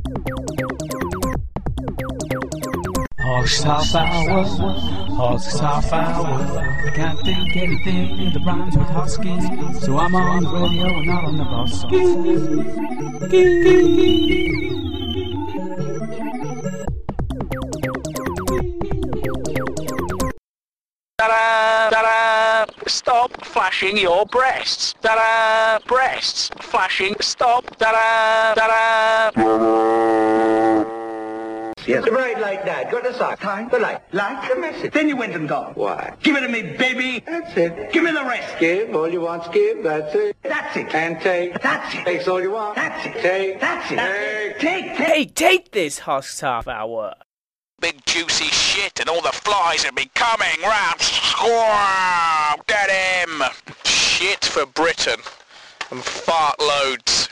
Hawks half hour, Hawks half hour. I can't think anything that rhymes with husky, so I'm on the radio and not on the bus. Ta-da! Ta-da! Stop flashing your breasts. Ta-da! Breasts flashing. Stop. Ta-da! Ta-da! Yes. The bright light died. Got the sock. Time the light. Light the message. Then you went and gone. Why? Give it to me, baby. That's it. Give me the rest. Give all you want. Give. That's it. That's it. And take. That's it. Takes all you want. That's it. Take. That's it. Take. Hey, take this, Husks Half Hour. Big juicy shit and all the flies have been coming round. Wow, get him. Shit for Britain. And fart loads.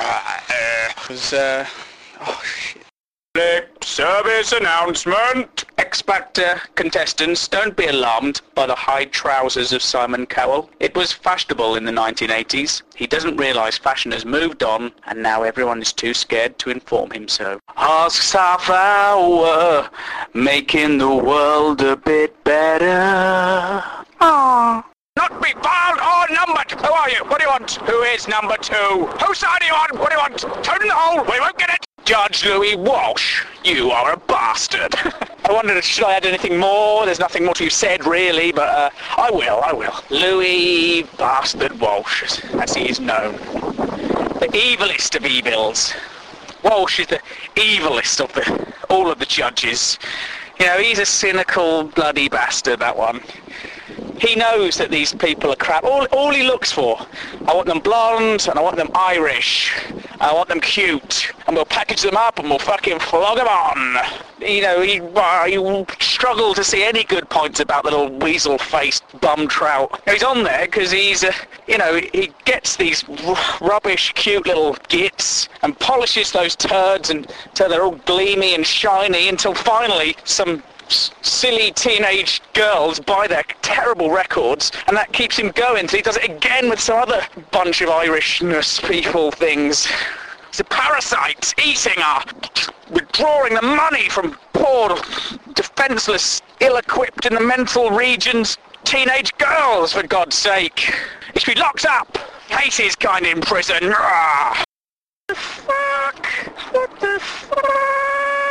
Oh shit. Service announcement. X Factor contestants, don't be alarmed by the high trousers of Simon Cowell. It was fashionable in the 1980s. He doesn't realise fashion has moved on, and now everyone is too scared to inform him so. Husks Half Hour, making the world a bit better. Aww. Not be found or numbered. Who are you? What do you want? Who is number 2? Whose side are you on? What do you want? Turn in the hole. We won't get it. Judge Louis Walsh, you are a bastard. I wondered, should I add anything more? There's nothing more to be said, really, but I will. Louis Bastard Walsh, as he is known. The evilest of evils. Walsh is the evilest of all of the judges. You know, he's a cynical, bloody bastard, that one. He knows that these people are crap. All he looks for, I want them blonde, and I want them Irish, and I want them cute, and we'll package them up and we'll fucking flog them on. You know, he will struggle to see any good points about the little weasel-faced bum trout. Now, he's on there because he's, he gets these rubbish, cute little gits and polishes those turds until they're all gleamy and shiny until finally some silly teenage girls buy their terrible records, and that keeps him going till he does it again with some other bunch of Irishness people things. He's a parasite, eating withdrawing the money from poor, defenceless, ill-equipped in the mental regions teenage girls, for God's sake. He should be locked up. Hate his kind in prison. What the fuck? What the fuck?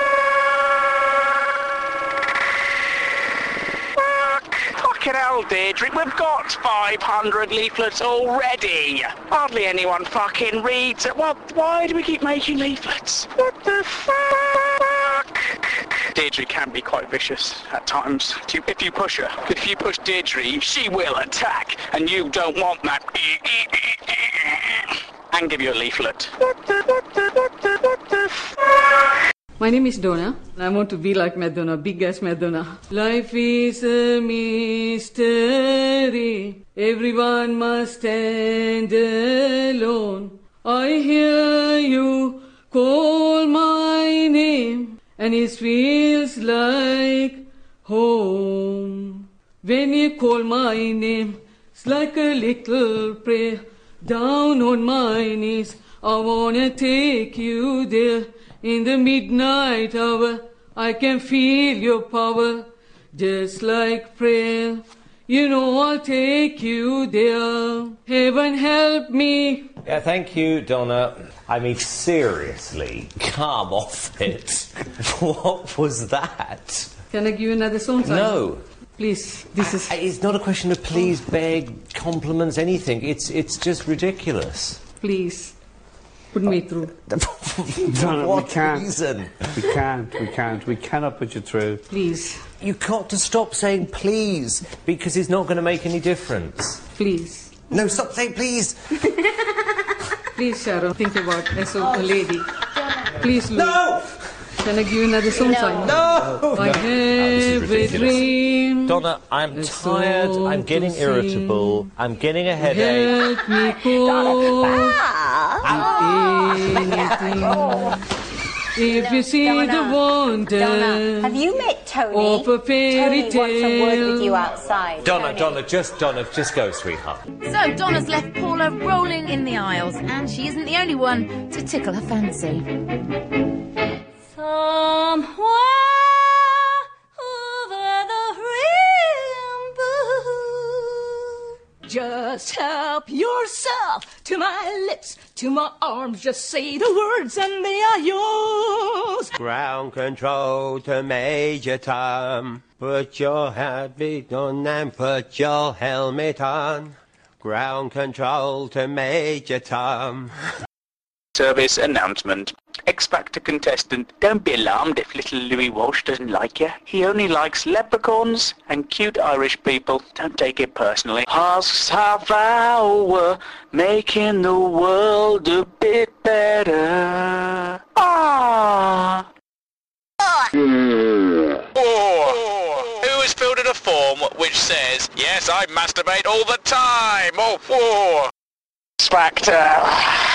Fucking hell, Deirdre, we've got 500 leaflets already. Hardly anyone fucking reads it. Why do we keep making leaflets? What the fuck? Deirdre can be quite vicious at times. If you push her, if you push Deirdre, she will attack, and you don't want that. And give you a leaflet. What the fuck? My name is Donna. I want to be like Madonna, big as Madonna. Life is a mystery. Everyone must stand alone. I hear you call my name, and it feels like home. When you call my name, it's like a little prayer. Down on my knees, I wanna take you there. In the midnight hour, I can feel your power, just like prayer. You know I'll take you there. Heaven help me. Yeah, thank you, Donna. I mean, seriously, come off it. What was that? Can I give you another song? No. Please, this is... It's not a question of please, beg, compliments, anything. It's just ridiculous. Please. Put me through. No, what we can't. reason? We can't. We cannot put you through. Please. You've got to stop saying please, because it's not going to make any difference. Please. No, stop saying please. Please, Sharon, think about as a lady. Please, Lou. No! Can I give you another song? No! I have a dream. Donna, I'm tired, I'm getting irritable, I'm getting a headache. Help me call anything. If you see Donna, the wonder Donna, have you met Tony? Of a fairy Tony wants a word with you tale. outside. Donna, just go, sweetheart. So Donna's left Paula rolling in the aisles, and she isn't the only one to tickle her fancy. Somewhere over the rainbow. Just help yourself to my lips, to my arms. Just say the words and they are yours. Ground control to Major Tom. Put your habit on and put your helmet on. Ground control to Major Tom. Service announcement. X Factor contestant, don't be alarmed if little Louis Walsh doesn't like you. He only likes leprechauns and cute Irish people. Don't take it personally. Husks half hour, making the world a bit better. Ah! Who has filled in a form which says, yes, I masturbate all the time? X Factor.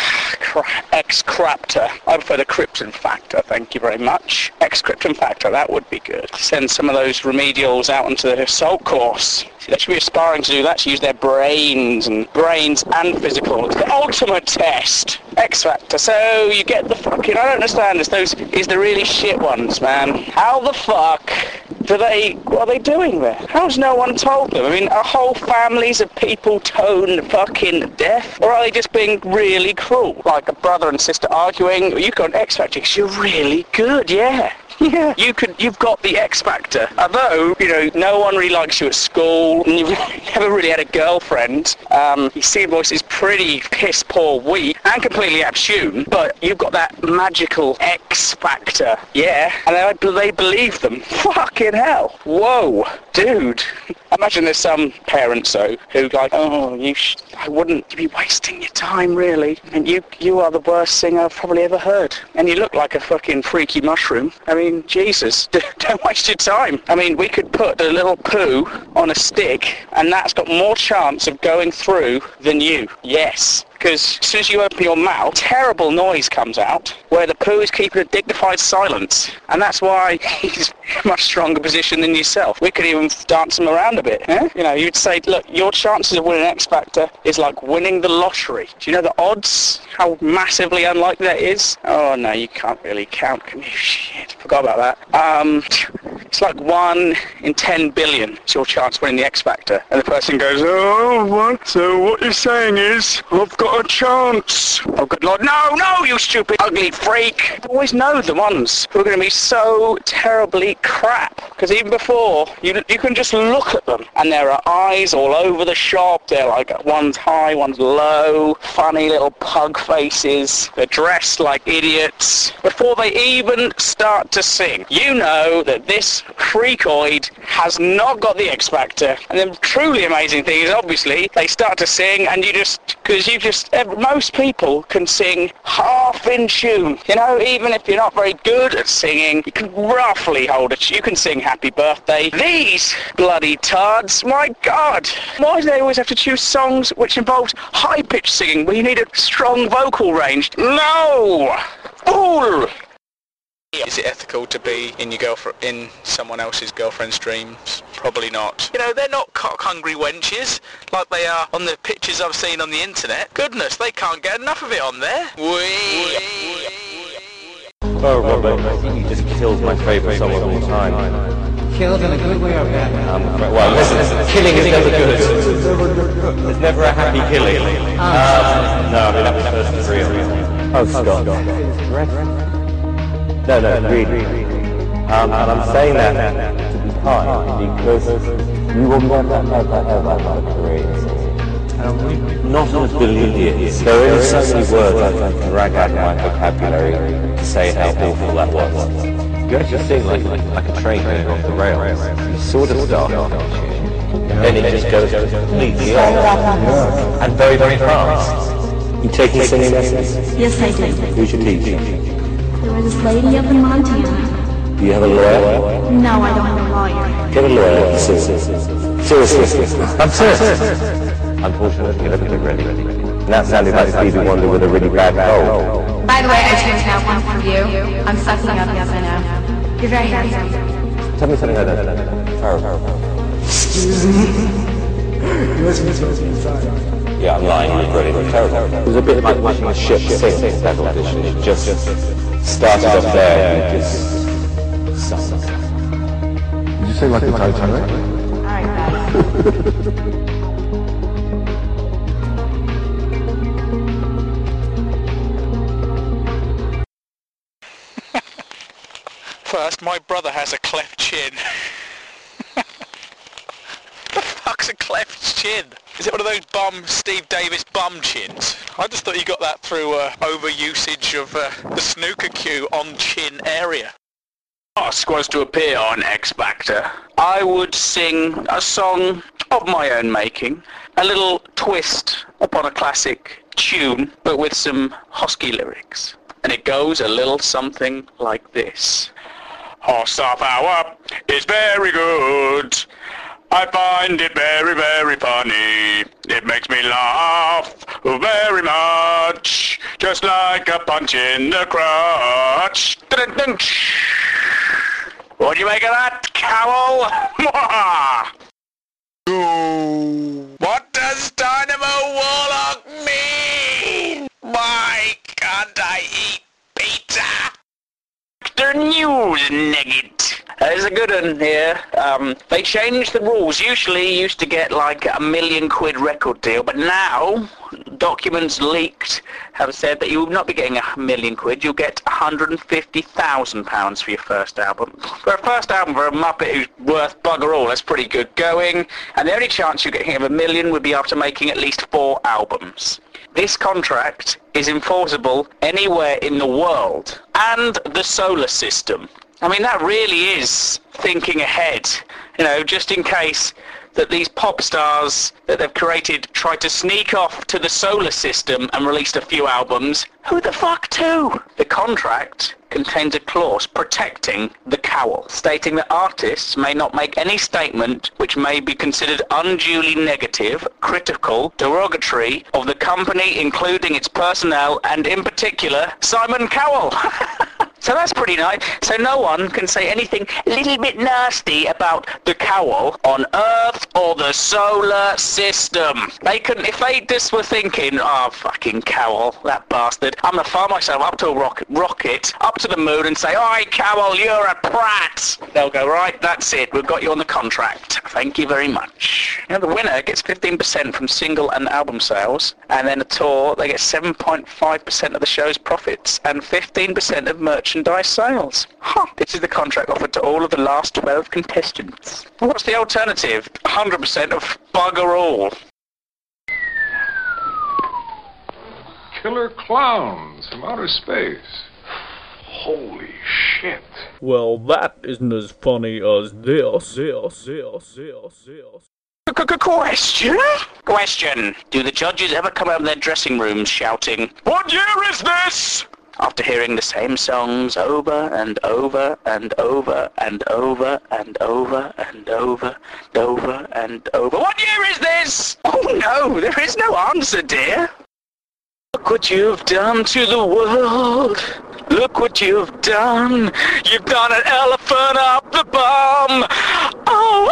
X-Craptor. I prefer the Krypton Factor, thank you very much. X-Krypton Factor, that would be good. Send some of those remedials out onto the assault course. See, they should be aspiring to do that, to use their brains and physical. It's the ultimate test. X-Factor. So you get the fucking... I don't understand this. Those is the really shit ones, man. How the fuck do they... What are they doing there? How's no one told them? I mean, are whole families of people tone fucking deaf? Or are they just being really cruel? Like a brother and sister arguing, you've got an X Factor because you're really good, yeah. Yeah, you've got the X Factor. Although, you know, no one really likes you at school, and you've never really had a girlfriend. Your singing voice is pretty piss poor weak and completely out of tune, but you've got that magical X Factor. Yeah, and they believe them. Fucking hell. Whoa, dude. Imagine there's some parents, though, who like, oh, I wouldn't be wasting your time, really. And you are the worst singer I've probably ever heard. And you look like a fucking freaky mushroom. I mean, Jesus, don't waste your time. I mean, we could put a little poo on a stick, and that's got more chance of going through than you. Yes. Because as soon as you open your mouth, terrible noise comes out, where the poo is keeping a dignified silence. And that's why he's in a much stronger position than yourself. We could even dance him around a bit. Eh? You know, you'd say, look, your chances of winning X Factor is like winning the lottery. Do you know the odds? How massively unlikely that is? Oh, no, you can't really count, can you? Shit, forgot about that. It's like 1 in 10 billion is your chance of winning the X Factor. And the person goes, oh, what? So what you're saying is, I've got a chance. Oh, good Lord. No, you stupid, ugly freak. I always know the ones who are going to be so terribly crap. Because even before, you can just look at them. And there are eyes all over the shop. They're like, one's high, one's low. Funny little pug faces. They're dressed like idiots. Before they even start to sing, you know that this freakoid has not got the X Factor. And the truly amazing thing is, obviously, they start to sing and most people can sing half in tune. You know, even if you're not very good at singing, you can roughly hold it. You can sing Happy Birthday. These bloody tards, my God. Why do they always have to choose songs which involves high-pitched singing where you need a strong vocal range? No! Fool! Is it ethical to be in someone else's girlfriend's dreams? Probably not. You know, they're not cock-hungry wenches like they are on the pictures I've seen on the internet. Goodness, they can't get enough of it on there. Oh, Robert, I think you just killed my favourite song of all time. Killed in a good way or bad way? Well, listen, killing is never good. There's never a happy killing. No, I mean, that was first and real. Oh, Scott. No, really. And I'm saying that to be kind, because you will never, ever have a career. Not as billions. There are only so many words I can drag out of my vocabulary to say how awful that was. You actually sing like a train going off the rails. You sort of start off, and then it just goes completely off. And very, very fast. You taking singing lessons? Yes, I do. Who's your teacher? There was this lady up in Montana. Do you have a lawyer? No, I don't have a lawyer. Get a lawyer. Seriously. I'm serious. Unfortunately, I don't think ready. And that sounded like Stevie Wonder with a really bad cold. By the way, I just have one for you. I'm sucking up, yes, I know. You're very handsome. Tell me something like that. Farrell. Excuse me? You listen to me inside. Yeah, I'm lying. You're brilliant. Terrible. It was a bit like watching a ship sink, that audition. It just Started off there and it just sucked. Did you say like the Titanic? Alright, guys. First, my brother has a cleft chin. The fuck's a cleft chin? Is it one of those Steve Davis bum chins? I just thought you got that through overusage of the snooker cue on chin area. Ask was to appear on X Factor. I would sing a song of my own making, a little twist upon a classic tune, but with some husky lyrics. And it goes a little something like this. Half hour is very good. I find it very, very funny. It makes me laugh very much, just like a punch in the crotch. What do you make of that, Cowell? What does Dynamo Warlock mean? Why can't I eat pizza? The news nugget. There's a good one here. They changed the rules. Usually you used to get like £1 million record deal, but now documents leaked have said that you will not be getting £1 million. You'll get £150,000 for your first album. For a first album for a Muppet who's worth bugger all, that's pretty good going. And the only chance you're getting of £1 million would be after making at least 4 albums. This contract is enforceable anywhere in the world and the solar system. I mean, that really is thinking ahead, you know, just in case that these pop stars that they've created try to sneak off to the solar system and released a few albums. Who the fuck to? The contract contains a clause protecting the Cowell, stating that artists may not make any statement which may be considered unduly negative, critical, derogatory of the company, including its personnel, and in particular, Simon Cowell. So that's pretty nice. So no one can say anything a little bit nasty about the Cowell on Earth or the solar system. They couldn't, if they just were thinking, oh, fucking Cowell, that bastard, I'm going to fire myself up to a rocket, up to the moon and say, oi, Cowell, you're a prat. They'll go, right, that's it, we've got you on the contract. Thank you very much. You know, the winner gets 15% from single and album sales, and then a tour, they get 7.5% of the show's profits and 15% of merchandise sales. Huh. This is the contract offered to all of the last 12 contestants. What's the alternative? 100% of bugger all. Killer clowns from outer space. Holy shit. Well, that isn't as funny as this. Question. Do the judges ever come out of their dressing rooms shouting, "What year is this?" after hearing the same songs over and over and over and over and over and over and over and over? What year is this? Oh no, there is no answer, dear. Look what you've done to the world. Look what you've done. You've done an elephant up the bum. Oh,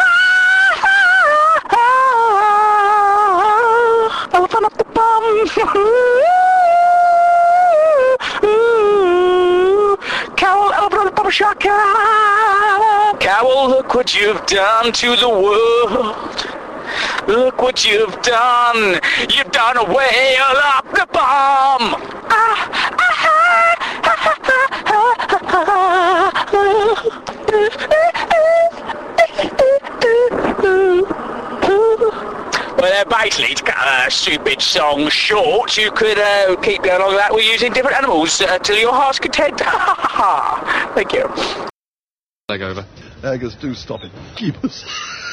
elephant up the bum. Cowell, elephant up the bum shaka. Cowell, look what you've done to the world. Look what you've done. You've done a whale up the bum. Well, basically, to cut a stupid song short, you could keep going along that with using different animals till your heart's content. Thank you. Leg over. Angus, do stop it. Keep us.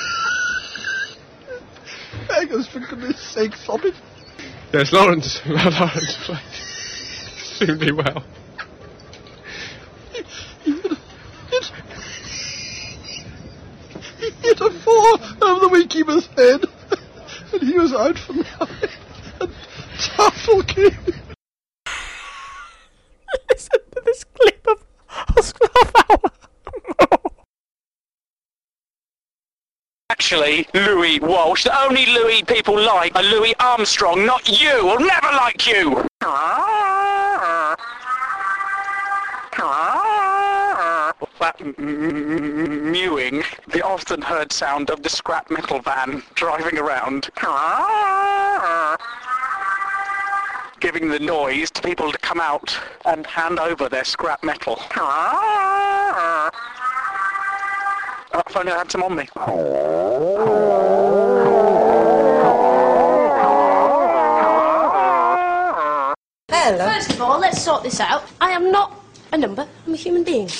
Angus, for goodness sake, stop it. Yes, Lawrence. Lawrence, soon be well. He hit a 4 over the Waykeeper's head, and he was out for life. And Taffel came. Listen to this clip of Oscar Hour. Actually, Louis Walsh, the only Louis people like are Louis Armstrong, not you. I'll never like you. That mewing, the often heard sound of the scrap metal van driving around, giving the noise to people to come out and hand over their scrap metal. If only I had some on me. Hello. First of all, let's sort this out. I am not a number, I'm a human being.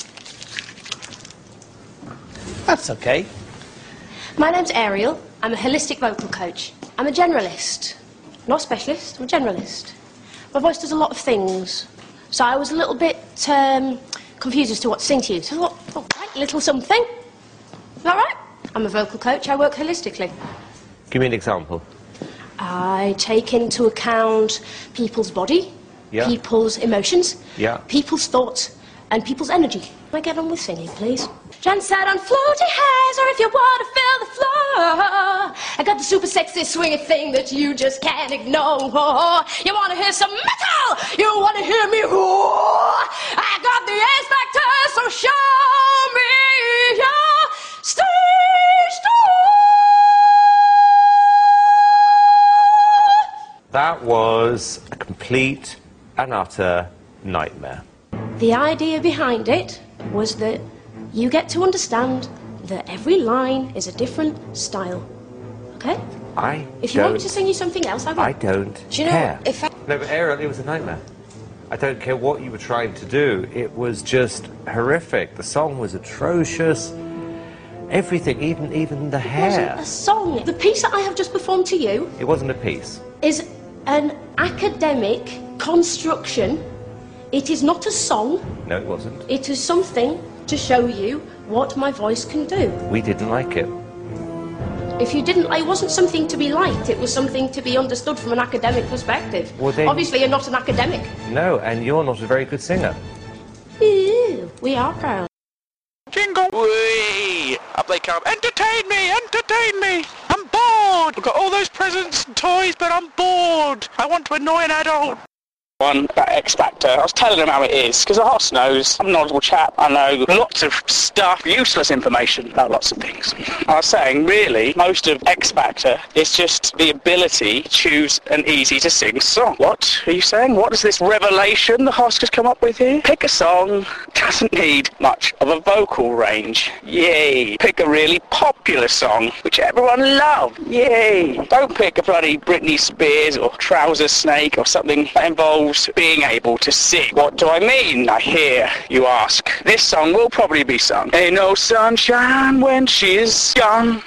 That's okay. My name's Ariel. I'm a holistic vocal coach. I'm a generalist. Not a specialist, I'm a generalist. My voice does a lot of things. So I was a little bit confused as to what to sing to you. So I thought, all right, little something. Is that right? I'm a vocal coach, I work holistically. Give me an example. I take into account people's body, people's emotions, people's thoughts, and people's energy. Can I get on with singing, please? Jan sat on floaty hairs, or if you want to fill the floor. I got the super sexy swinging thing that you just can't ignore. You want to hear some metal? You want to hear me roar? I got the X Factor, so show me your stage door. That was a complete and utter nightmare. The idea behind it was that you get to understand that every line is a different style. Okay? If you want me to sing you something else, I will. I don't Do you know, care. if I... No, but Ariel, it was a nightmare. I don't care what you were trying to do. It was just horrific. The song was atrocious. Everything, even the hair. It wasn't a song. The piece that I have just performed to you... It wasn't a piece. ...is an academic construction. It is not a song. No, it wasn't. It is something to show you what my voice can do. We didn't like it. If you didn't, it wasn't something to be liked. It was something to be understood from an academic perspective. Well, then... Obviously, you're not an academic. No, and you're not a very good singer. Ew, we are proud. Jingle! Whee! Up they come. Entertain me! Entertain me! I'm bored! I've got all those presents and toys, but I'm bored! I want to annoy an adult! One about X Factor. I was telling him how it is, because the host knows. I'm a knowledgeable chap. I know lots of stuff, useless information about lots of things. I was saying, really, most of X Factor is just the ability to choose an easy-to-sing song. What are you saying? What is this revelation the host has come up with here? Pick a song, doesn't need much of a vocal range. Yay. Pick a really popular song, which everyone loves. Yay. Don't pick a bloody Britney Spears or Trouser Snake or something that involves being able to sing. What do I mean, I hear you ask? This song will probably be sung. Ain't no sunshine when she's gone.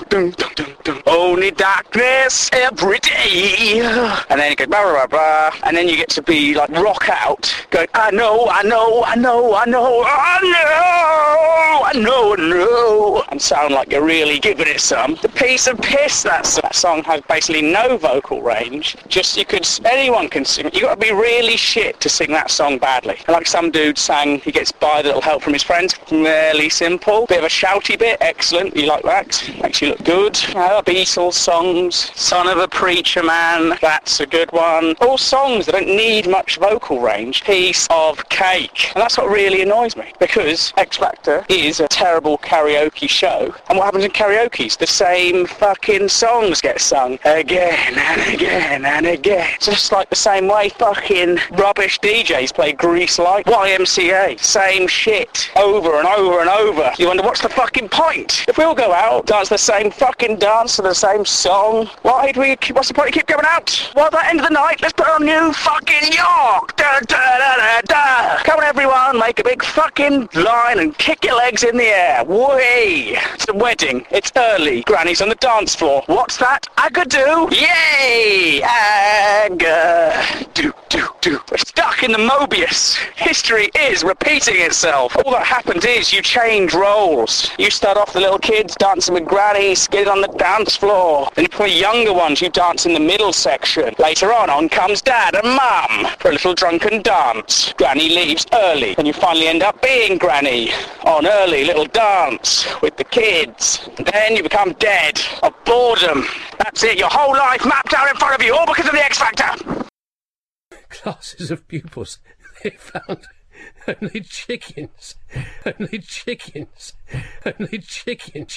Only darkness every day. And then it goes blah, blah, blah, blah. And then you get to be like rock out, going, I know, I know, I know, I know, I know, I know, I know. And sound like you're really giving it some. The piece of piss that song has basically no vocal range. Just anyone can sing. You got to be really shit to sing that song badly. And like some dude sang, he gets by with a little help from his friends. Really simple. Bit of a shouty bit. Excellent. You like that? Makes you look good. Beatles songs. Son of a Preacher Man. That's a good one. All songs that don't need much vocal range. Piece of cake. And that's what really annoys me. Because X Factor is a terrible karaoke show. And what happens in karaoke's? The same fucking songs get sung again and again and again. It's just like the same way fucking rubbish DJs play Grease Light. YMCA. Same shit. Over and over and over. You wonder, what's the fucking point? If we all go out, dance the same fucking dance to the same song, what's the point of keep going out? Well, at the end of the night, let's put on New Fucking York. Da, da, da, da, da. Come on, everyone, make a big fucking line and kick your legs in the air. Way. It's a wedding. It's early. Granny's on the dance floor. What's that? Agadoo. Yay! Agadoo. We're stuck in the Mobius. History is repeating itself. All that happens is you change roles. You start off the little kids dancing with grannies, getting on the dance floor. Then for the younger ones, you dance in the middle section. Later on comes dad and mum for a little drunken dance. Granny leaves early, and you finally end up being granny on early little dance with the kids. Then you become dead of boredom. That's it, your whole life mapped out in front of you, all because of the X Factor. Classes of pupils. Only chickens. Only chickens. Only chickens.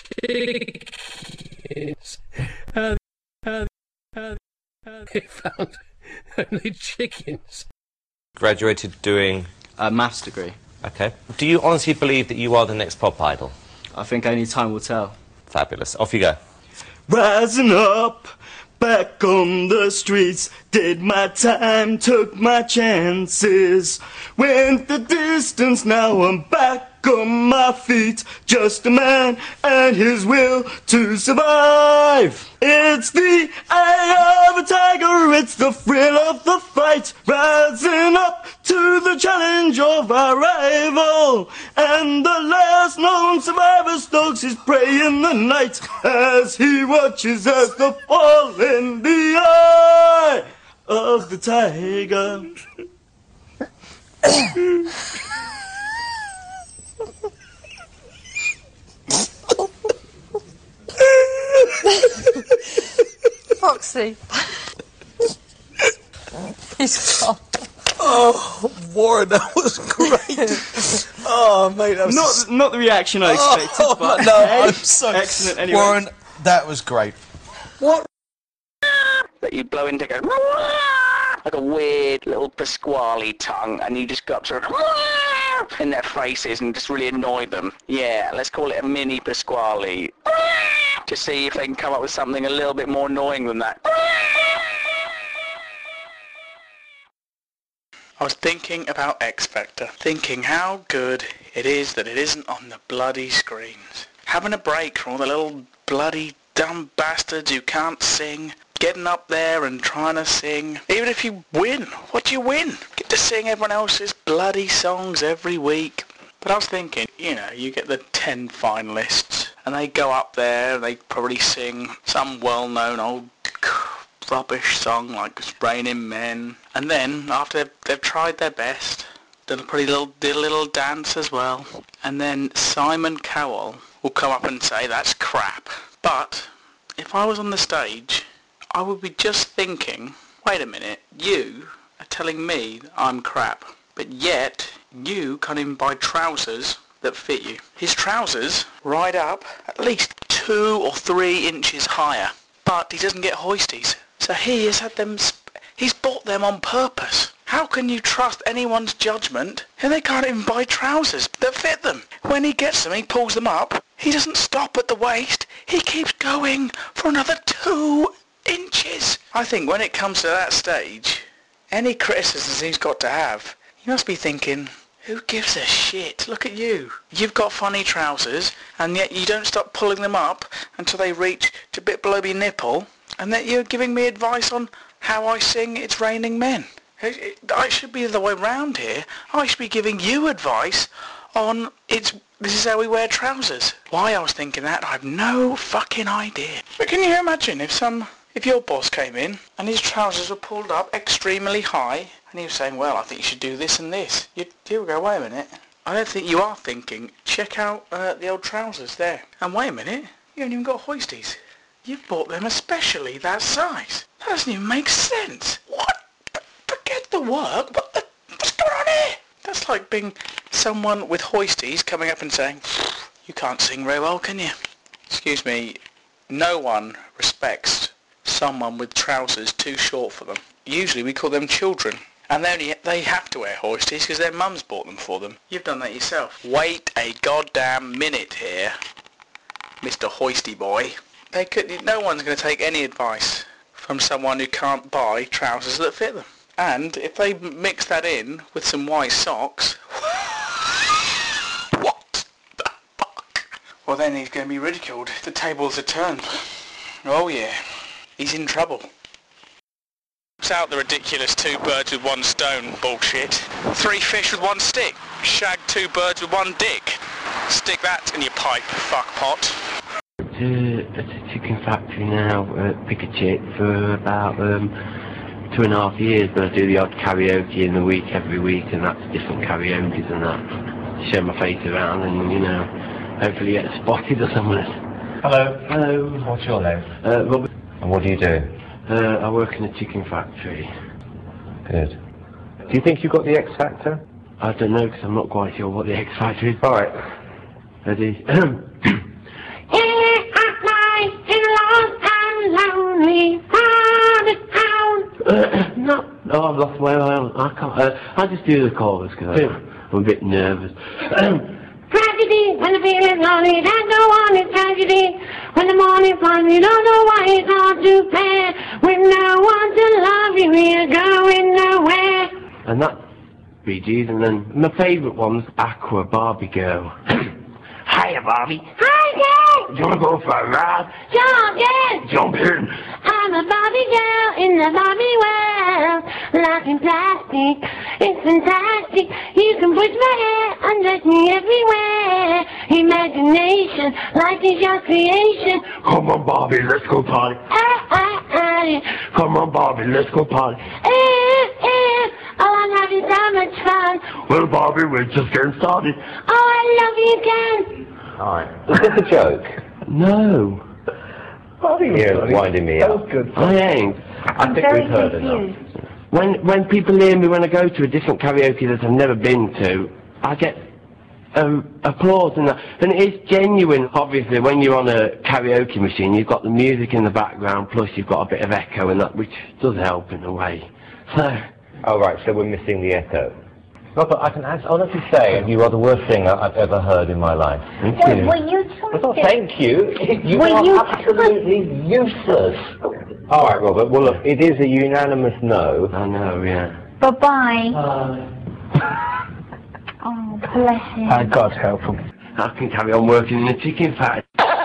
Chickens. They found only chickens. Graduated doing a maths degree. Okay. Do you honestly believe that you are the next pop idol? I think only time will tell. Fabulous. Off you go. Rising up, back on the streets, did my time, took my chances, went the distance, now I'm back on my feet, just a man and his will to survive. It's the eye of a tiger, it's the thrill of the fight, rising up to the challenge of our rival, and the last known survivor stalks his prey in the night as he watches as the fall in the eye of the tiger. Foxy. He's gone. Oh, Warren, that was great. Oh, mate, that was not the reaction I expected, but no, hey, I'm so excellent. Anyway, Warren, that was great. What? That you blow into, go like a weird little Pasquale tongue, and you just go up to in their faces and just really annoy them. Yeah, let's call it a mini Pasquale. To see if they can come up with something a little bit more annoying than that. I was thinking about X Factor, thinking how good it is that it isn't on the bloody screens. Having a break from all the little bloody dumb bastards who can't sing, getting up there and trying to sing. Even if you win, what do you win? Get to sing everyone else's bloody songs every week. But I was thinking, you know, you get the 10 finalists, and they go up there, and they probably sing some well-known old rubbish song like It's Raining Men. And then, after they've tried their best, did a little dance as well. And then Simon Cowell will come up and say, that's crap. But, if I was on the stage, I would be just thinking, wait a minute, you are telling me that I'm crap. But yet, you can't even buy trousers that fit you. His trousers ride up at least 2 or 3 inches higher. But he doesn't get hoisties. So he has had them, he's bought them on purpose. How can you trust anyone's judgment and they can't even buy trousers that fit them? When he gets them, he pulls them up. He doesn't stop at the waist. He keeps going for another 2 inches. I think when it comes to that stage, any criticisms he's got to have, he must be thinking, who gives a shit? Look at you. You've got funny trousers, and yet you don't stop pulling them up until they reach to a bit below your nipple, and that you're giving me advice on how I sing It's Raining Men. I should be the other way round here. I should be giving you advice on this is how we wear trousers. Why I was thinking that, I have no fucking idea. But can you imagine if your boss came in and his trousers were pulled up extremely high and he was saying, well, I think you should do this and this. You would go, wait a minute. I don't think you are thinking, check out the old trousers there. And wait a minute, you haven't even got hoisties. You've bought them especially that size. That doesn't even make sense. What? Forget the work, what's going on here? That's like being someone with hoisties coming up and saying, you can't sing very well, can you? Excuse me, no one respects someone with trousers too short for them. Usually we call them children. And they have to wear hoisties because their mums bought them for them. You've done that yourself. Wait a goddamn minute here, Mr. Hoisty Boy. No one's going to take any advice from someone who can't buy trousers that fit them. And if they mix that in with some white socks, what the fuck? Well, then he's going to be ridiculed. The tables are turned. Oh yeah, he's in trouble. It's out the ridiculous 2 birds with 1 stone bullshit. 3 fish with 1 stick. Shag 2 birds with 1 dick. Stick that in your pipe, fuckpot. At a chicken factory now at Pick-a-Chick for about 2.5 years, but I do the odd karaoke in the week every week, and that's different karaoke's and that. Show my face around and, you know, hopefully get spotted or something. Hello. Hello. What's your name? Robert. And what do you do? I work in a chicken factory. Good. Do you think you got the X Factor? I don't know, because I'm not quite sure what the X Factor is. Alright. Ready? No, I've lost my way. I can't. I'll just do the chorus because I'm a bit nervous. Tragedy, when the feeling's lonely, there's no one is tragedy. When the morning finds you don't know why it's hard to bear. With no one to love you, we're going nowhere. And that's Bee Gees, and then my favourite one's Aqua, Barbie Girl. Hiya, Barbie. Hi, Dad. Do you want to go for a ride? Jump, Dad. Jump in. I'm a Barbie girl in the Barbie world. Life in plastic, it's fantastic. You can push my hair, undress me everywhere. Imagination, life is your creation. Come on, Barbie, let's go party. Come on, Barbie, let's go party. Oh, I'm having so much fun. Well, Barbie, we're just getting started. Oh, I love you, Ken. Alright. Is this a joke? No. You're winding me up. I ain't. I think we've heard enough. When people hear me when I go to a different karaoke that I've never been to, I get applause and that. And it is genuine, obviously, when you're on a karaoke machine, you've got the music in the background, plus you've got a bit of echo and that, which does help in a way. So... Oh, right, so we're missing the echo. No, but I can honestly say you are the worst singer I've ever heard in my life. Thank you. Were you Well, thank you. You are absolutely useless. All right, Robert. Well, look, it is a unanimous no. I know, yeah. Bye-bye. Oh, bless him. God help him. I can carry on working in a chicken factory.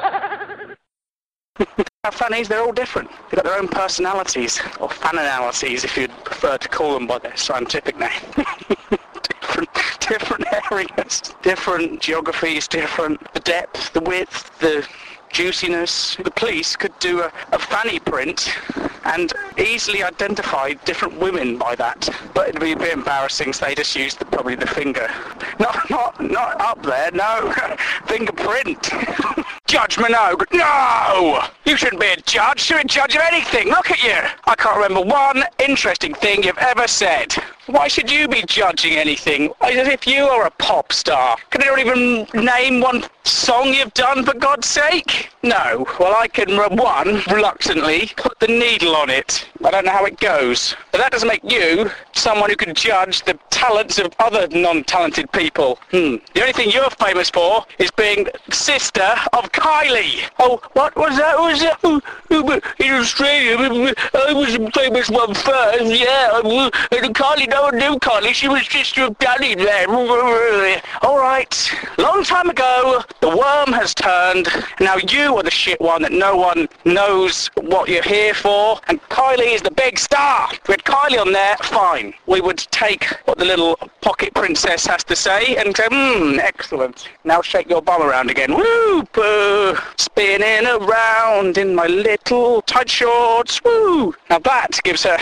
Our fannies, they're all different. They've got their own personalities, or fananalities if you'd prefer to call them by their scientific name. different areas, different geographies, different the depth, the width, the juiciness. The police could do a fanny print and easily identify different women by that. But it'd be a bit embarrassing, so they just used probably the finger. Not up there, no. Fingerprint. Judge Minogue. No! You shouldn't be a judge. You shouldn't judge of anything. Look at you. I can't remember one interesting thing you've ever said. Why should you be judging anything? As if you are a pop star. Can you not even name one song you've done, for God's sake? No. Well, I can, reluctantly, put the needle on it. I don't know how it goes. But that doesn't make you someone who can judge the talents of other non-talented people. The only thing you're famous for is being sister of Kylie. Oh, what was that? In Australia, I was the famous one first, yeah. And Kylie, no one knew Kylie, she was sister of Danny there. Alright, long time ago, the worm has turned. Now you are the shit one that no one knows what you're here for. And Kylie is the big star. If we had Kylie on there, fine. We would take what the little pocket princess has to say and say, excellent. Now shake your bum around again. Woo, boo. Spinning around in my little tight shorts. Woo. Now that gives her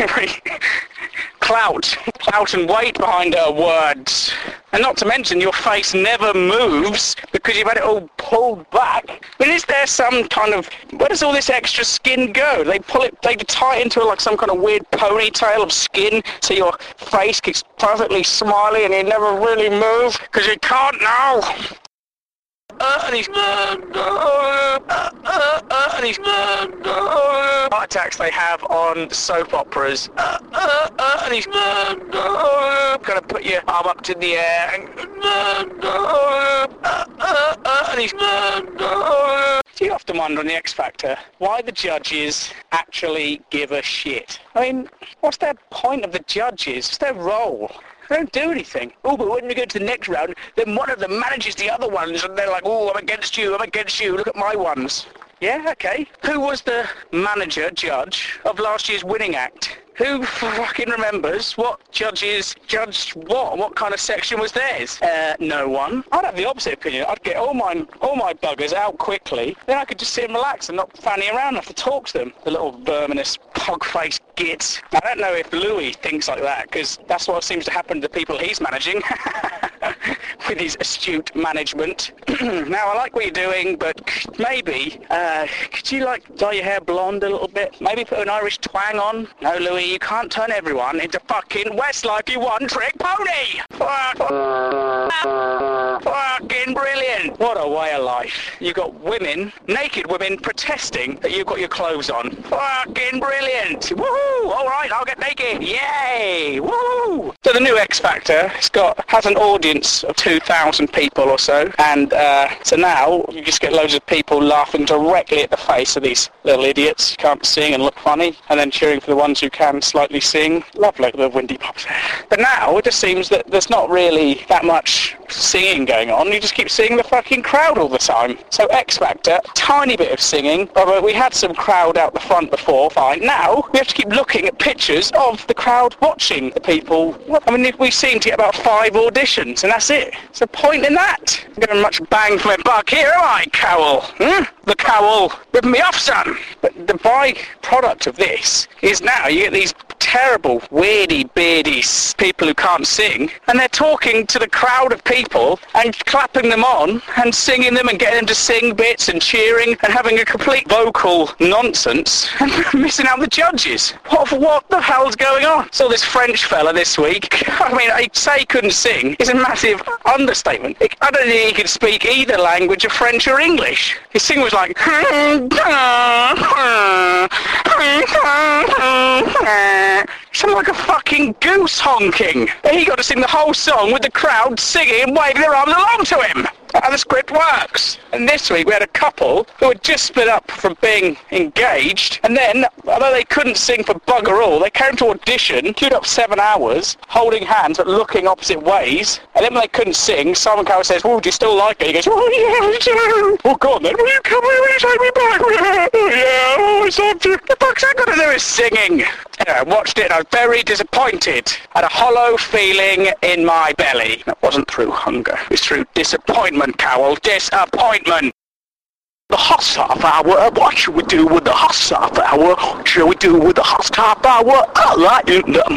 clout and weight behind her words. And not to mention your face never moves because you've had it all pulled back. I mean, is there some kind of... Where does all this extra skin go? They tie it into like some kind of weird ponytail of skin so your face keeps perfectly smiley and you never really move because you can't now. And these heart attacks they have on soap operas. And these gonna put your arm up to the air and these do you often wonder on the X Factor why the judges actually give a shit? I mean, what's their point of the judges? What's their role? They don't do anything. Oh, but when we go to the next round, then one of them manages the other ones, and they're like, oh, I'm against you, look at my ones. Yeah, okay. Who was the manager, judge, of last year's winning act? Who fucking remembers what judges judged what? What kind of section was theirs? No one. I'd have the opposite opinion. I'd get all my buggers out quickly, then I could just sit and relax and not fanny around and have to talk to them. The little verminous, pog-faced gits. I don't know if Louis thinks like that, because that's what seems to happen to the people he's managing. With his astute management. Now, I like what you're doing, but maybe, could you, like, dye your hair blonde a little bit? Maybe put an Irish twang on? No, Louis, you can't turn everyone into fucking Westlife, you one-trick pony! Fucking brilliant! What a way of life. You've got women, naked women, protesting that you've got your clothes on. Fucking brilliant! Woohoo! Alright, I'll get naked! Yay! Woo! So the new X Factor has an audience of 2,000 people or so, and so now you just get loads of people laughing directly at the face of these little idiots who can't sing and look funny, and then cheering for the ones who can slightly sing. Lovely, the windy pops. But now it just seems that there's not really that much singing going on. You just keep seeing the fucking crowd all the time. So X Factor, tiny bit of singing. Although we had some crowd out the front before, fine. Now we have to keep looking at pictures of the crowd watching the people. I mean, we seem to get about 5 auditions, and that's it. What's the point in that? I'm getting much bang for my buck here, am I, Cowell? The Cowell ripping me off, son. But the byproduct of this is now you get these terrible, weirdy, beardy people who can't sing, and they're talking to the crowd of people and clapping them on and singing them and getting them to sing bits and cheering and having a complete vocal nonsense and missing out the judges. What the hell's going on? Saw this French fella this week. I mean, I say he couldn't sing is a massive understatement. I don't think he could speak either language of French or English. His singing was like sounded like a fucking goose honking. He got to sing the whole song with the crowd singing and waving their arms along to him. And the script works. And this week we had a couple who had just split up from being engaged, and then, although they couldn't sing for bugger all, they came to audition, queued up 7 hours, holding hands but looking opposite ways, and then when they couldn't sing, Simon Cowell says, "Well, do you still like it?" He goes, "Oh yeah, I do. Well, go on then, will you come here, will you take me back? Yeah, I always love you." The fuck's that got to do with singing? Anyway, I watched it and I was very disappointed. I had a hollow feeling in my belly. That wasn't through hunger, it was through disappointment, Cowell. Disappointment. The hot half hour, what should we do with the hot half hour? What should we do with the hot half hour? Early in the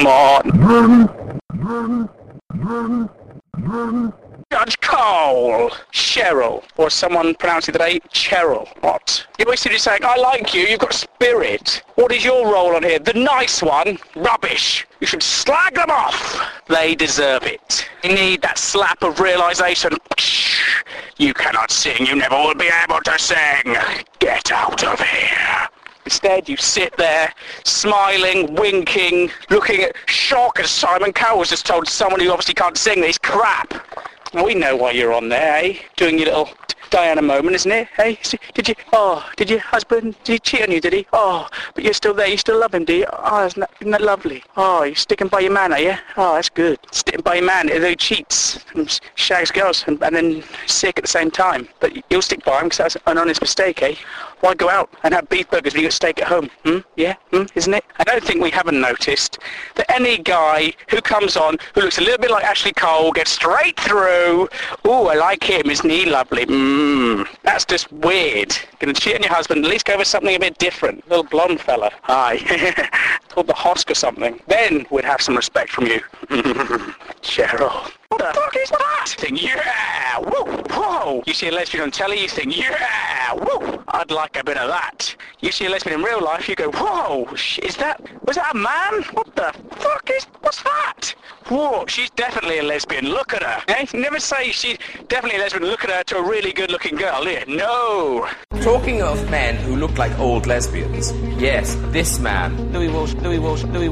morning. Judge Cole. Cheryl. Or someone pronounced it today, Cheryl. What? You're basically saying, I like you, you've got spirit. What is your role on here? The nice one? Rubbish. You should slag them off. They deserve it. You need that slap of realisation. You cannot sing, you never will be able to sing. Get out of here. Instead, you sit there, smiling, winking, looking at shock as Simon Cowell's just told someone who obviously can't sing this crap. We know why you're on there, eh? Doing your little Diana moment, isn't it? Hey, did your husband, did he cheat on you, did he? Oh, but you're still there, you still love him, do you? Oh, isn't that lovely? Oh, you're sticking by your man, are you? Oh, that's good. Sticking by your man, who cheats and shags girls and then sick at the same time. But you'll stick by him because that's an honest mistake, eh? Why go out and have beef burgers when you got steak at home? Yeah? Isn't it? I don't think we haven't noticed that any guy who comes on who looks a little bit like Ashley Cole gets straight through. Ooh, I like him, isn't he lovely? That's just weird. Gonna cheat on your husband, at least go with something a bit different. Little blonde fella. Aye. Called the Hosk or something. Then we'd have some respect from you. Cheryl. What the fuck is that? You think, yeah, woo, whoa. You see a lesbian on telly, you think, yeah, woo, I'd like a bit of that. You see a lesbian in real life, you go, whoa, was that a man? What the fuck what's that? Whoa, she's definitely a lesbian, look at her. Eh? Never say she's definitely a lesbian, look at her to a really good looking girl, yeah, no. Talking of men who look like old lesbians, yes, this man, Louis Walsh, Louis Walsh. There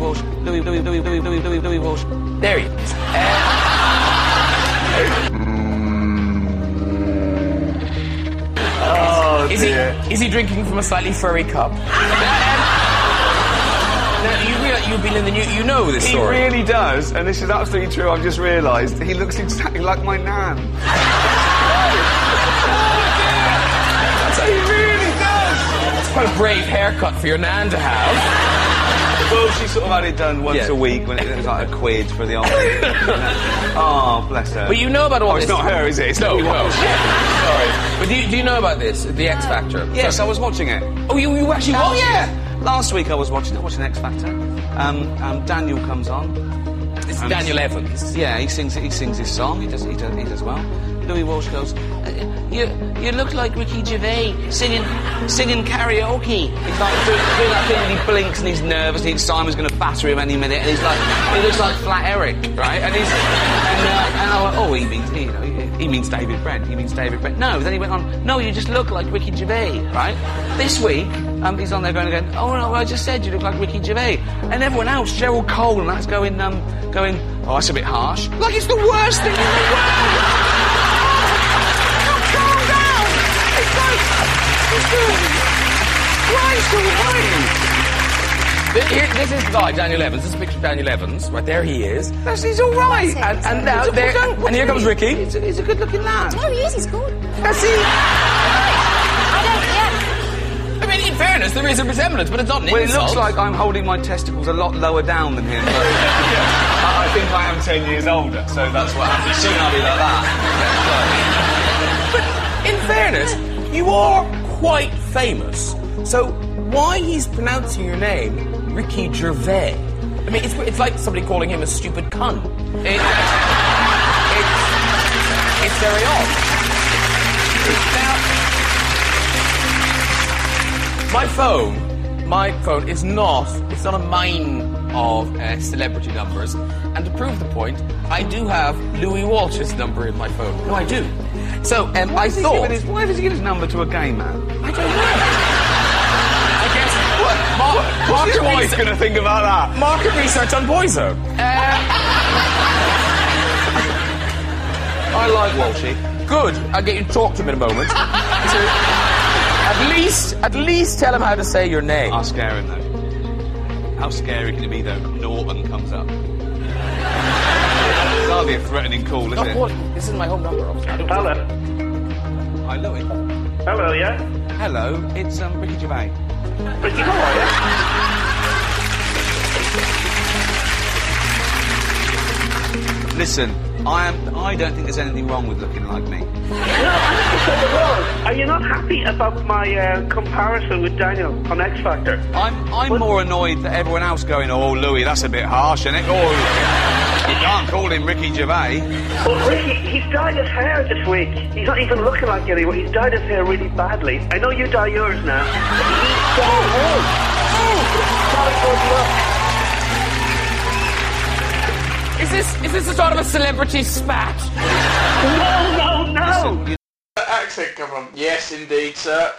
he is. Oh, is he drinking from a slightly furry cup? Now, you've been in the news, you know this story. He really does, and this is absolutely true, I've just realised. He looks exactly like my nan. He really does! It's quite a brave haircut for your nan to have. Well, she sort of had it done once a week when it was like a quid for the old. Oh, bless her. But you know about all this. It's not her, is it? It's no. Sorry. But do you know about this, the X Factor? Yes, I was watching it. Oh, you actually watched it? Yeah. Last week I was watching X Factor. Daniel comes on. This is Daniel Evans. Yeah, he sings his song. He does well. Louis Walsh goes, you look like Ricky Gervais singing karaoke. He's like doing that thing and he blinks and he's nervous. He thinks Simon's going to batter him any minute, and he's like, he looks like Flat Eric, right? And I'm like, oh, he means David Brent. He means David Brent. No, then he went on, no, you just look like Ricky Gervais, right? This week, he's on there going again, oh no, I just said you look like Ricky Gervais. And everyone else, Gerald Cole, and that's going, oh, that's a bit harsh. Like it's the worst thing in the world! Calm down! It's like, Christ almighty! This is the guy, Daniel Evans. This is a picture of Daniel Evans. Right there he is. He's all right. And now there, and here comes Ricky. He's a good-looking lad. No, he is. He's good. That's he. I mean, in fairness, there is a resemblance, but it's not an insult. Well, it looks like I'm holding my testicles a lot lower down than him. I think I am 10 years older, so that's what happens. Soon I'll be like that. But in fairness, you are quite famous. So why he's pronouncing your name Ricky Gervais? I mean, it's like somebody calling him a stupid cunt. It's very odd. Now, my phone is not a mine of celebrity numbers, and to prove the point, I do have Louis Walsh's number in my phone. No, I do. So, why does he give his number to a gay man? I don't know. What's your wife going to think about that? Market research on Boyzo. I like Walshy. Good. I'll get you to talk to him in a moment. At least tell him how to say your name. I'll scare him, though. How scary can it be, though? Norton comes up. It's hardly a threatening call, is it? Of course. This is my home number. Hello. Hi, Louis. Hello, yeah? Hello, it's Ricky Gervais. Ricky, how are you? Listen, I don't think there's anything wrong with looking like me. No, I have to say the wrong. Are you not happy about my comparison with Daniel on X Factor? I'm more annoyed that everyone else going, oh, Louis, that's a bit harsh, isn't it? Oh, you can't call him Ricky Gervais. Well, Ricky, he's dyed his hair this week. He's not even looking like you anymore. He's dyed his hair really badly. I know you dye yours now. He's dyed his. It's not a good look. Is this a sort of a celebrity spat? No. Listen, accent come from? Yes, indeed, sir.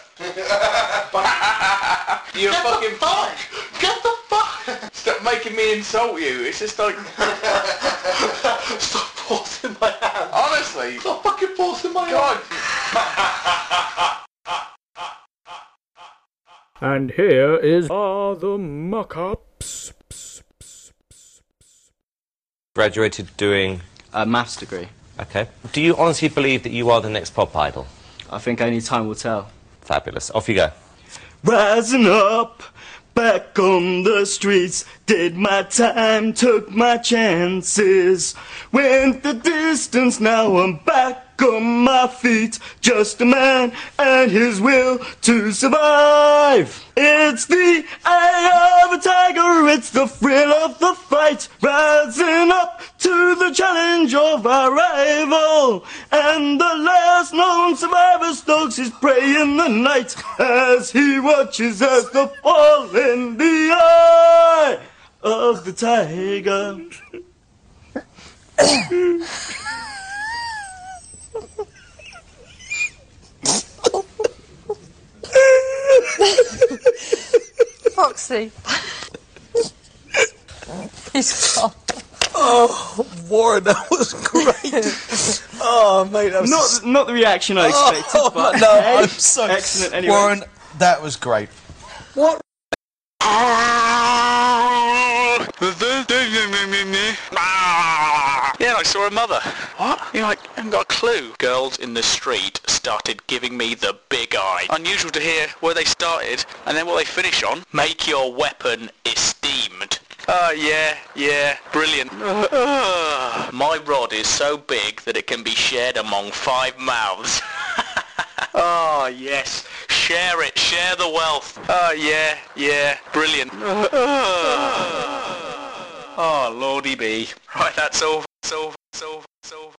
You fucking fuck! Get the fuck! Stop making me insult you. It's just like stop forcing my hand. Honestly, stop fucking forcing my hand. And here is the muck-ups. Graduated doing a maths degree. Okay. Do you honestly believe that you are the next pop idol? I think only time will tell. Fabulous. Off you go. Rising up, back on the streets, did my time, took my chances, went the distance, now I'm back on my feet, just a man and his will to survive. It's the eye of a tiger, it's the thrill of the fight, rising up to the challenge of our rival. And the last known survivor stalks his prey in the night as he watches as the fall in the eye of the tiger. Foxy. He's gone. Oh, Warren, that was great. Oh, mate, that was... Not the reaction I expected, but no, hey, I'm so... excellent anyway. Warren, that was great. What? Yeah, I saw a mother. What? You know, I haven't got a clue. Girls in the street started giving me the big eye. Unusual to hear where they started and then what they finish on. Make your weapon esteemed. Yeah, brilliant. My rod is so big that it can be shared among 5 mouths. Oh, yes. Share it. Share the wealth. Yeah, brilliant. Oh, Lordy be. Right, that's over.